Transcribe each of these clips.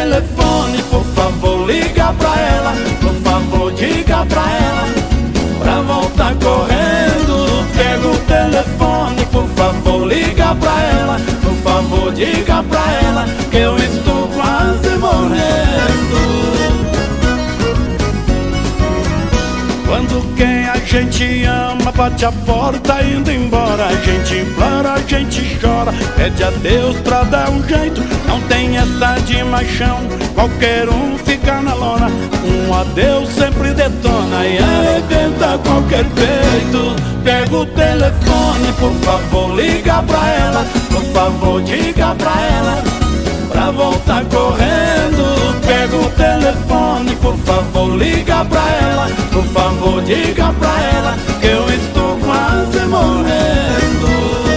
telefone, por favor, liga pra ela. Por favor, diga pra ela pra voltar correndo. Pega o telefone, por favor, liga pra ela. Por favor, diga pra ela que eu estou quase morrendo. Quando quem a gente ama bate a porta indo embora, a gente implora, a gente chora, pede a Deus pra dar um jeito. Não tem essa de machão, qualquer um fica na lona. Um adeus sempre detona e arrebenta qualquer peito. Pega o telefone, por favor, liga pra ela. Por favor, diga pra ela pra voltar correndo. Pega o telefone, por favor, liga pra ela. Por favor, diga pra ela que eu estou quase morrendo.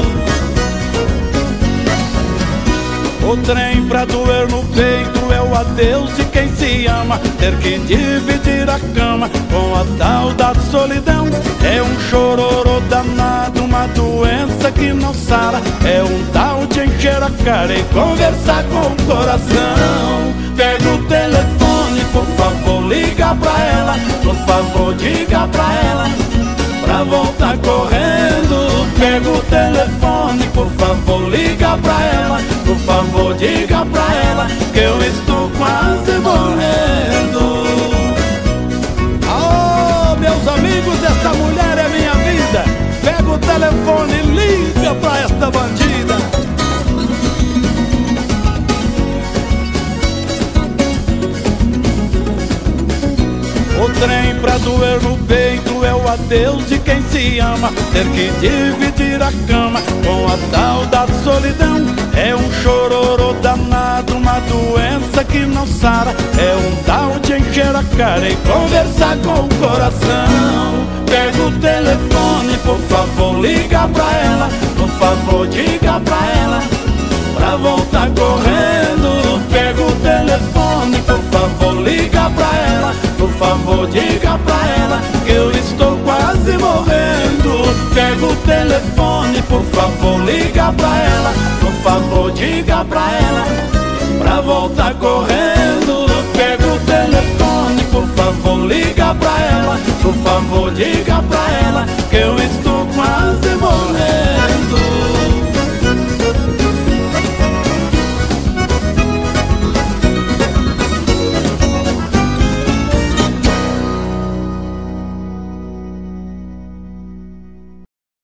O trem pra doer no peito é o adeus de quem se ama. Ter que dividir a cama com a tal da solidão. É um chororô danado, uma doença que não sara. É um tal de encher a cara e conversar com o coração. Pega o telefone, por favor, liga pra ela. Por favor, diga pra ela pra voltar correndo. Pega o telefone, por favor, liga pra ela. Por favor, diga pra ela que eu estou quase morrendo. Oh, meus amigos, esta mulher é minha vida. Pega o telefone e liga pra esta bandida. O trem pra doer no peito é o adeus de quem se ama. Ter que dividir a cama com a tal da solidão. É um chororô danado, uma doença que não sara. É um tal de encher a cara e conversar com o coração. Pega o telefone, por favor, liga pra ela. Por favor, diga pra ela pra voltar correndo. Pega o telefone, por favor, liga pra ela. Por favor, diga pra ela que eu estou quase morrendo. Pega o telefone, por favor, liga pra ela. Por favor, diga pra ela pra voltar correndo. Pega o telefone, por favor, liga pra ela. Por favor, diga pra ela que eu estou